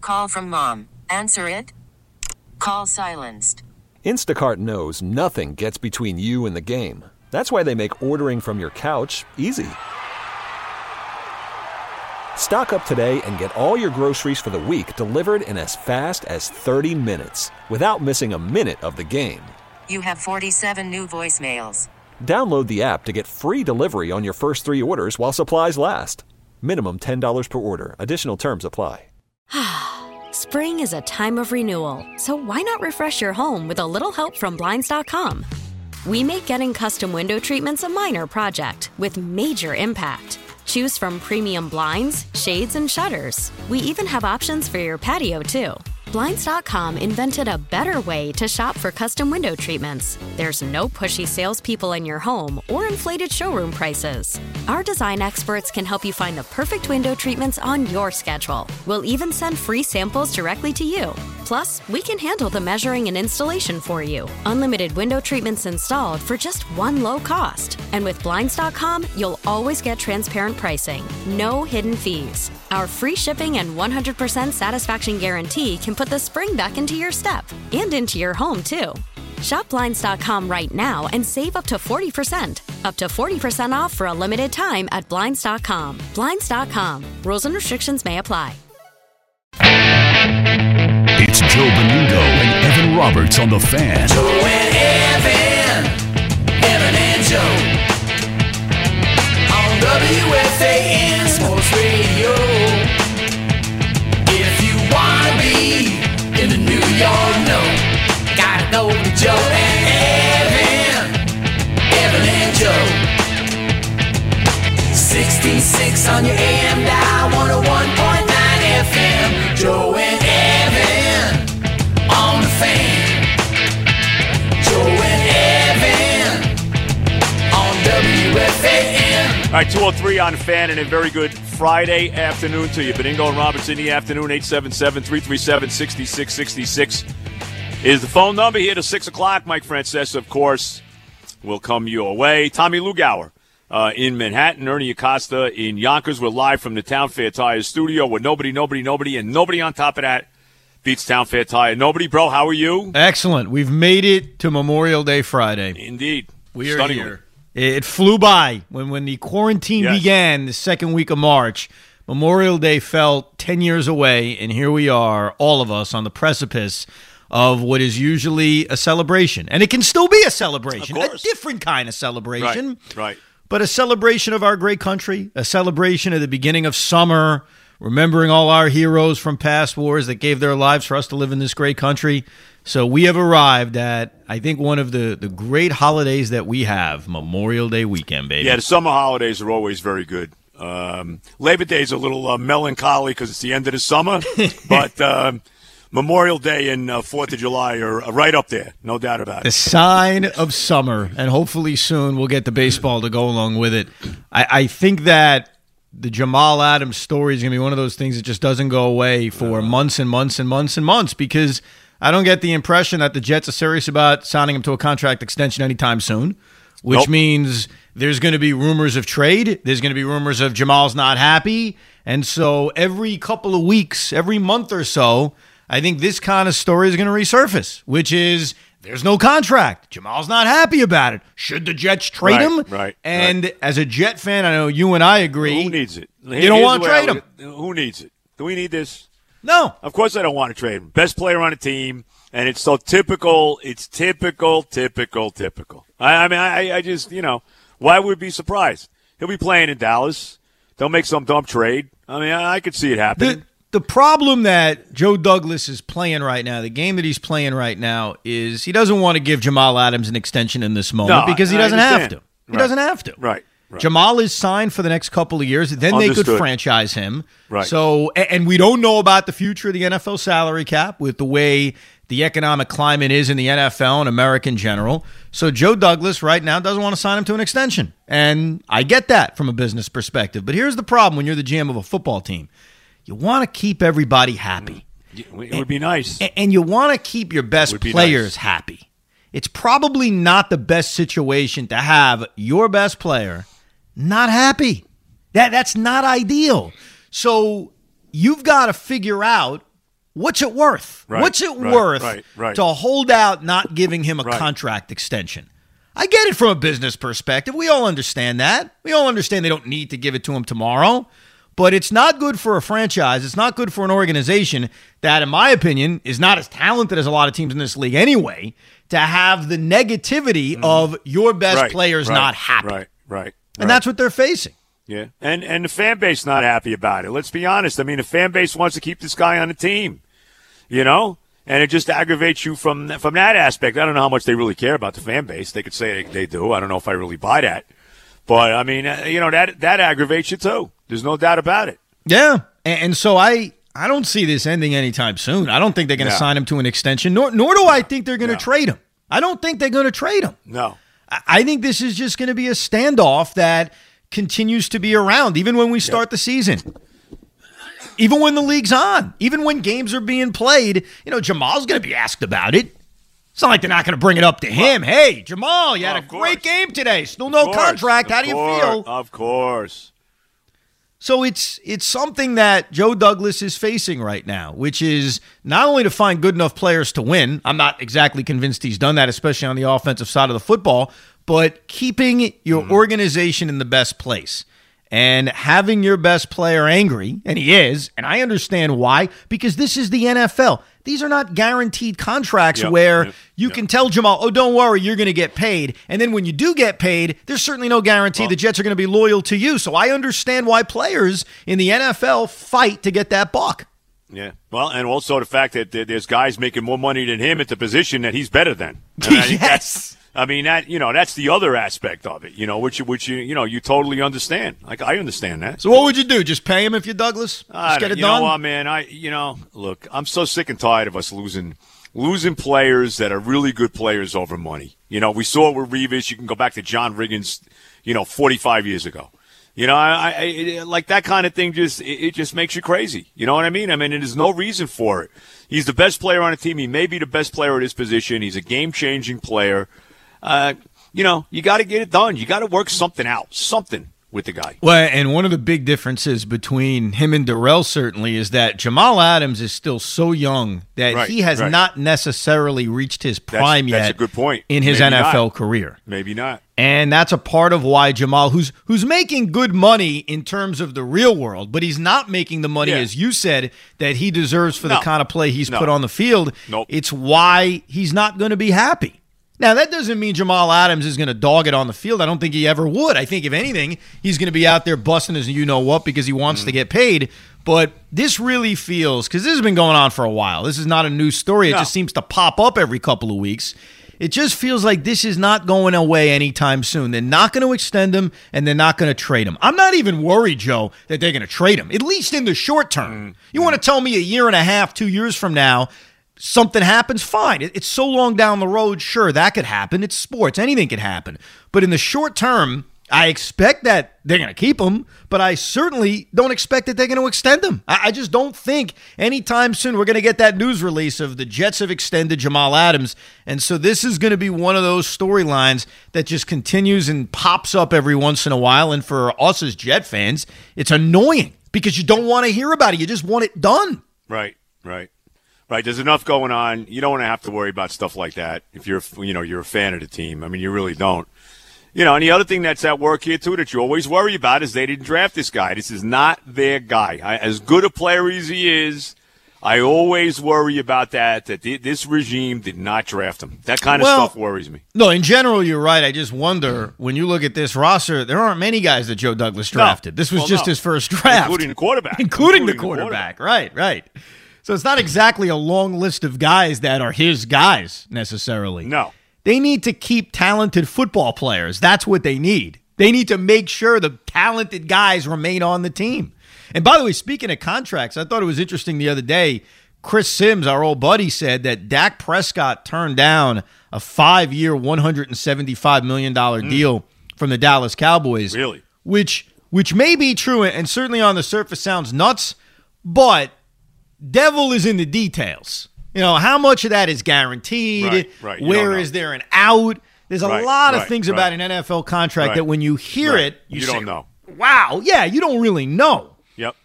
call from mom. Answer it. Call silenced. Instacart knows nothing gets between you and the game. That's why they make ordering from your couch easy. Stock up today and get all your groceries for the week delivered in as fast as 30 minutes without missing a minute of the game. You have 47 new voicemails. Download the app to get free delivery on your first 3 orders while supplies last. Minimum $10 per order. Additional terms apply. Spring is a time of renewal, so why not refresh your home with a little help from Blinds.com? We make getting custom window treatments a minor project with major impact. Choose from premium blinds, shades, and shutters. We even have options for your patio, too. Blinds.com invented a better way to shop for custom window treatments. There's no pushy salespeople in your home or inflated showroom prices. Our design experts can help you find the perfect window treatments on your schedule. We'll even send free samples directly to you. Plus, we can handle the measuring and installation for you. Unlimited window treatments installed for just one low cost. And with Blinds.com, you'll always get transparent pricing. No hidden fees. Our free shipping and 100% satisfaction guarantee can put the spring back into your step and into your home, too. Shop Blinds.com right now and save up to 40%. Up to 40% off for a limited time at Blinds.com. Blinds.com. Rules and restrictions may apply. It's Joe Benudo and Evan Roberts on The Fan. Joe and Evan and Joe. On WFAN Sports Radio. If you want to be in the New York know, gotta go to Joe and Evan and Joe. 66 on your AM dial, 101.9 FM. Joe and Evan on The Fan. Joe and Evan on WFAN. All right, 2:03 on Fan, and a very good Friday afternoon to you. Beningo and Roberts in the afternoon, 877-337-6666 is the phone number here to 6 o'clock. Mike Francesa, of course, will come your way. Tommy Lugauer in Manhattan, Ernie Acosta in Yonkers. We're live from the Town Fair Tire studio with nobody, and nobody on top of that beats Town Fair Tire. Nobody, bro, how are you? Excellent. We've made it to Memorial Day Friday. Indeed. We are here. It flew by. When the quarantine began the second week of March, Memorial Day felt 10 years away, and here we are, all of us, on the precipice of what is usually a celebration. And it can still be a celebration, a different kind of celebration. Right. But a celebration of our great country, a celebration of the beginning of summer, remembering all our heroes from past wars that gave their lives for us to live in this great country. So we have arrived at, I think, one of the great holidays that we have, Memorial Day weekend, baby. Yeah, the summer holidays are always very good. Labor Day is a little melancholy because it's the end of the summer, but Memorial Day and 4th of July are right up there, no doubt about it. The sign of summer, and hopefully soon we'll get the baseball to go along with it. I think that the Jamal Adams story is going to be one of those things that just doesn't go away for months and months and months and months, because I don't get the impression that the Jets are serious about signing him to a contract extension anytime soon, which means there's going to be rumors of trade. There's going to be rumors of Jamal's not happy. And so every couple of weeks, every month or so, I think this kind of story is going to resurface, which is there's no contract. Jamal's not happy about it. Should the Jets trade him? Right. And as a Jet fan, I know you and I agree. Who needs it? You don't want to trade him. Who needs it? Do we need this? No. Of course I don't want to trade him. Best player on the team, and it's so typical. It's typical. I just, why would we be surprised? He'll be playing in Dallas. They'll make some dumb trade. I mean, I could see it happening. The problem that Joe Douglas is playing right now, the game that he's playing right now, is he doesn't want to give Jamal Adams an extension in this moment because he doesn't have to. He doesn't have to. Right. Jamal is signed for the next couple of years. Then they could franchise him. Right. So, and we don't know about the future of the NFL salary cap with the way the economic climate is in the NFL and America in general. So Joe Douglas right now doesn't want to sign him to an extension. And I get that from a business perspective. But here's the problem when you're the GM of a football team. You want to keep everybody happy. It would be nice. And you want to keep your best players happy. It's probably not the best situation to have your best player not happy. That's not ideal. So you've got to figure out What's it worth? Right, What's it right, worth right. to hold out not giving him a Right. contract extension? I get it from a business perspective. We all understand that. We all understand they don't need to give it to him tomorrow. But it's not good for a franchise. It's not good for an organization that, in my opinion, is not as talented as a lot of teams in this league anyway, to have the negativity of your best players not happy. Right. And that's what they're facing. Yeah, and the fan base not happy about it. Let's be honest. I mean, the fan base wants to keep this guy on the team, you know? And it just aggravates you from that aspect. I don't know how much they really care about the fan base. They could say they do. I don't know if I really buy that. But, I mean, that aggravates you too. There's no doubt about it. Yeah, and so I don't see this ending anytime soon. I don't think they're going to sign him to an extension, nor do I think they're going to trade him. I don't think they're going to trade him. No. I think this is just going to be a standoff that continues to be around, even when we start the season. Even when the league's on. Even when games are being played, Jamal's going to be asked about it. It's not like they're not going to bring it up to him. Hey, Jamal, you had a great game today. Still no contract. How do you feel? Of course. So it's something that Joe Douglas is facing right now, which is not only to find good enough players to win. I'm not exactly convinced he's done that, especially on the offensive side of the football, but keeping your organization in the best place. And having your best player angry, and he is, and I understand why, because this is the NFL. These are not guaranteed contracts where you can tell Jamal, oh, don't worry, you're going to get paid. And then when you do get paid, there's certainly no guarantee the Jets are going to be loyal to you. So I understand why players in the NFL fight to get that buck. Yeah. Well, and also the fact that there's guys making more money than him at the position that he's better than. Yes. I mean, that's the other aspect of it, which you totally understand. Like, I understand that. So what would you do? Just pay him if you're Douglas? Just get it done? You know what, man? Look, I'm so sick and tired of us losing players that are really good players over money. We saw it with Revis. You can go back to John Riggins, 45 years ago. I like that kind of thing. It just makes you crazy. You know what I mean? There's no reason for it. He's the best player on the team. He may be the best player at his position. He's a game-changing player. You got to get it done. You got to work something out, with the guy. Well, and one of the big differences between him and Darrell certainly is that Jamal Adams is still so young that he has not necessarily reached his prime yet. That's a good point. In his NFL career. Maybe not. And that's a part of why Jamal, who's making good money in terms of the real world, but he's not making the money, as you said, that he deserves for the kind of play he's put on the field. Nope. It's why he's not going to be happy. Now, that doesn't mean Jamal Adams is going to dog it on the field. I don't think he ever would. I think, if anything, he's going to be out there busting his you-know-what because he wants to get paid. But this really feels, because this has been going on for a while. This is not a new story. It just seems to pop up every couple of weeks. It just feels like this is not going away anytime soon. They're not going to extend him, and they're not going to trade him. I'm not even worried, Joe, that they're going to trade him, at least in the short term. You want to tell me a year and a half, 2 years from now, something happens, fine. It's so long down the road, sure, that could happen. It's sports. Anything could happen. But in the short term, I expect that they're going to keep him, but I certainly don't expect that they're going to extend him. I just don't think anytime soon we're going to get that news release of the Jets have extended Jamal Adams. And so this is going to be one of those storylines that just continues and pops up every once in a while. And for us as Jet fans, it's annoying because you don't want to hear about it. You just want it done. Right. There's enough going on. You don't want to have to worry about stuff like that if you're a fan of the team. You really don't. And the other thing that's at work here, too, that you always worry about is they didn't draft this guy. This is not their guy. As good a player as he is, I always worry about that this regime did not draft him. That kind of stuff worries me. No, in general, you're right. I just wonder, when you look at this roster, there aren't many guys that Joe Douglas drafted. This was his first draft. Including the quarterback. Including the quarterback. Right. So it's not exactly a long list of guys that are his guys, necessarily. No. They need to keep talented football players. That's what they need. They need to make sure the talented guys remain on the team. And by the way, speaking of contracts, I thought it was interesting the other day. Chris Sims, our old buddy, said that Dak Prescott turned down a 5-year, $175 million deal from the Dallas Cowboys. Really? Which may be true, and certainly on the surface sounds nuts, but devil is in the details. How much of that is guaranteed? Right. Where is there an out? There's a lot of things about an NFL contract that when you hear it, you don't know. Wow, yeah, you don't really know. Yep.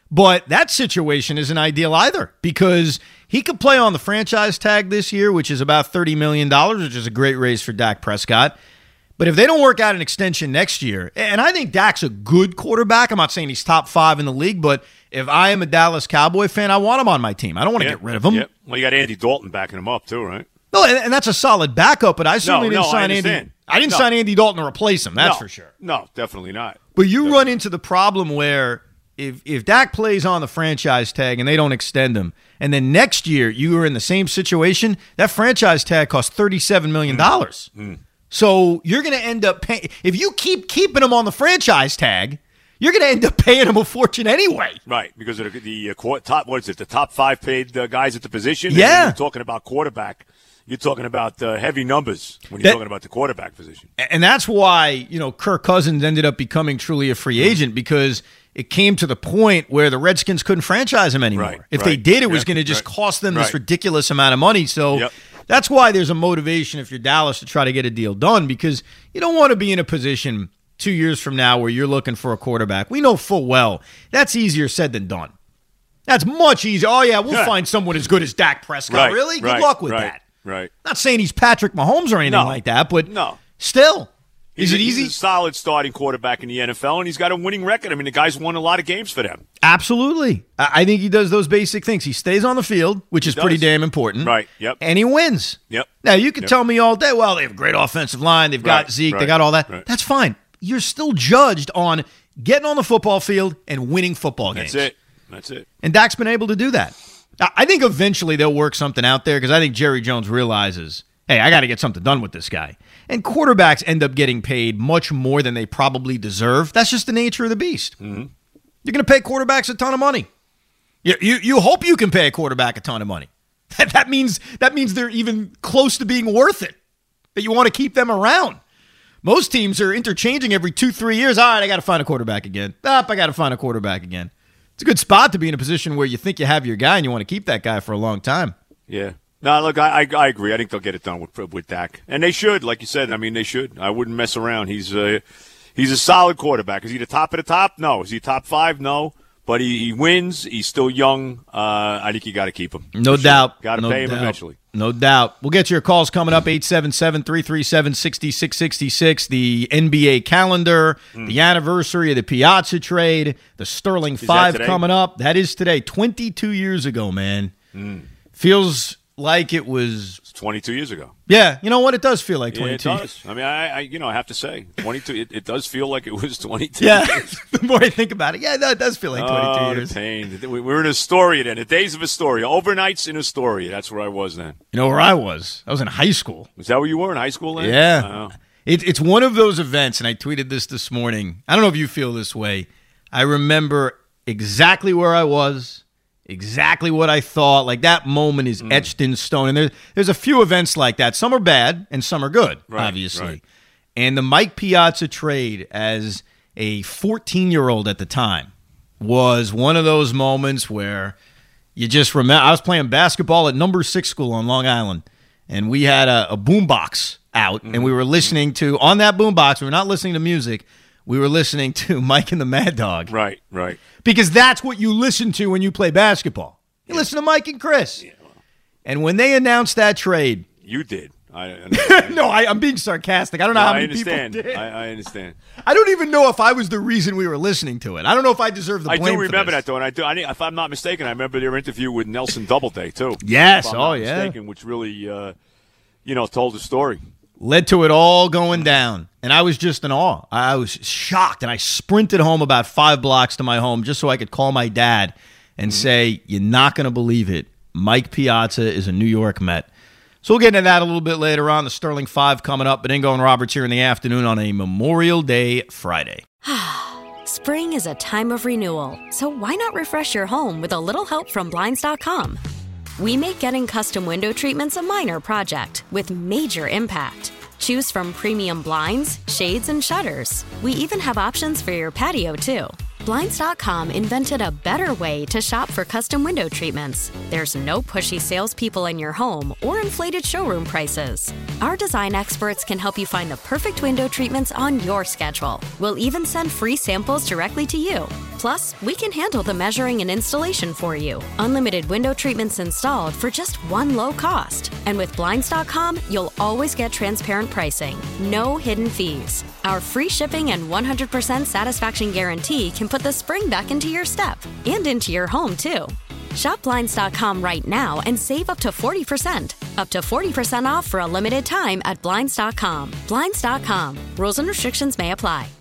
But that situation isn't ideal either because he could play on the franchise tag this year, which is about $30 million, which is a great raise for Dak Prescott. But if they don't work out an extension next year, and I think Dak's a good quarterback. I'm not saying he's top 5 in the league, but if I am a Dallas Cowboy fan, I want him on my team. I don't want to get rid of him. Yep. Well, you got Andy Dalton backing him up too, right? No, and that's a solid backup, but I certainly didn't sign Andy. I didn't sign Andy Dalton to replace him, that's for sure. No, definitely not. But you run into the problem where if Dak plays on the franchise tag and they don't extend him, and then next year you are in the same situation, that franchise tag costs $37 million. So you're going to end up paying – if you keep keeping him on the franchise tag, you're going to end up paying him a fortune anyway. Right, because of the top – what is it, the top 5 paid guys at the position? Yeah. And you're talking about quarterback. You're talking about heavy numbers when you're talking about the quarterback position. And that's why, Kirk Cousins ended up becoming truly a free agent because it came to the point where the Redskins couldn't franchise him anymore. Right, if they did, it was going to just cost them this ridiculous amount of money. So that's why there's a motivation if you're Dallas to try to get a deal done because you don't want to be in a position 2 years from now where you're looking for a quarterback. We know full well that's easier said than done. That's much easier. Oh, yeah, we'll find someone as good as Dak Prescott. Really? Good luck with that. Right. Not saying he's Patrick Mahomes or anything like that, but still. Is it easy? He's a solid starting quarterback in the NFL, and he's got a winning record. I mean, the guy's won a lot of games for them. Absolutely. I think he does those basic things. He stays on the field, which is pretty damn important. Right, yep. And he wins. Yep. Now, you can tell me all day, well, they have a great offensive line, they've got Zeke, they got all that. That's fine. You're still judged on getting on the football field and winning football games. That's it. And Dak's been able to do that. I think eventually they'll work something out there because I think Jerry Jones realizes, hey, I got to get something done with this guy. And quarterbacks end up getting paid much more than they probably deserve. That's just the nature of the beast. Mm-hmm. You're going to pay quarterbacks a ton of money. You hope you can pay a quarterback a ton of money. That means they're even close to being worth it, that you want to keep them around. Most teams are interchanging every 2-3 years. All right, I got to find a quarterback again. I got to find a quarterback again. It's a good spot to be in a position where you think you have your guy and you want to keep that guy for a long time. Yeah. No, look, I agree. I think they'll get it done with Dak. And they should, like you said. I mean, they should. I wouldn't mess around. He's a solid quarterback. Is he the top of the top? No. Is he top 5? No. But he wins. He's still young. I think you got to keep him. No doubt. Got to pay him eventually. No doubt. We'll get your calls coming up, 877-337-6666. The NBA calendar, the anniversary of the Piazza trade, the Sterling 5 coming up. That is today. 22 years ago, man. Feels like it was 22 years ago. Yeah, you know what? It does feel like 22. Yeah, it does. I mean, I have to say, 22. It does feel like it was 22. Yeah, the more I think about it, it does feel like 22 years. The pain. We were in Astoria then. The days of Astoria. Overnights in Astoria. That's where I was then. You know where I was? I was in high school. Was that where you were in high school then? Yeah. It's one of those events, and I tweeted this morning. I don't know if you feel this way. I remember exactly where I was. Exactly what I thought. Like, that moment is etched in stone. And there's a few events like that. Some are bad and some are good, obviously. Right. And the Mike Piazza trade as a 14-year-old at the time was one of those moments where you just remember. I was playing basketball at number 6 school on Long Island, and we had a boombox out, and we were listening to, on that boombox, we were not listening to music, we were listening to Mike and the Mad Dog. Right. Because that's what you listen to when you play basketball. You listen to Mike and Chris. Yeah, well. And when they announced that trade. You did. No, I'm being sarcastic. I don't know how many people did. I understand. I don't even know if I was the reason we were listening to it. I don't know if I deserve the blame for this. I do remember that, though. And if I'm not mistaken, I remember their interview with Nelson Doubleday, too. Yes. If I'm not mistaken, which really, told the story. Led to it all going down. And I was just in awe. I was shocked. And I sprinted home about 5 blocks to my home just so I could call my dad and say, you're not going to believe it. Mike Piazza is a New York Met. So we'll get into that a little bit later on. The Sterling 5 coming up. But Ingo and Roberts here in the afternoon on a Memorial Day Friday. Spring is a time of renewal. So why not refresh your home with a little help from Blinds.com? We make getting custom window treatments a minor project with major impact. Choose from premium blinds, shades, and shutters. We even have options for your patio, too. Blinds.com invented a better way to shop for custom window treatments. There's no pushy salespeople in your home or inflated showroom prices. Our design experts can help you find the perfect window treatments on your schedule. We'll even send free samples directly to you. Plus, we can handle the measuring and installation for you. Unlimited window treatments installed for just one low cost. And with Blinds.com, you'll always get transparent pricing. No hidden fees. Our free shipping and 100% satisfaction guarantee can put the spring back into your step and into your home, too. Shop Blinds.com right now and save up to 40%. Up to 40% off for a limited time at Blinds.com. Blinds.com. Rules and restrictions may apply.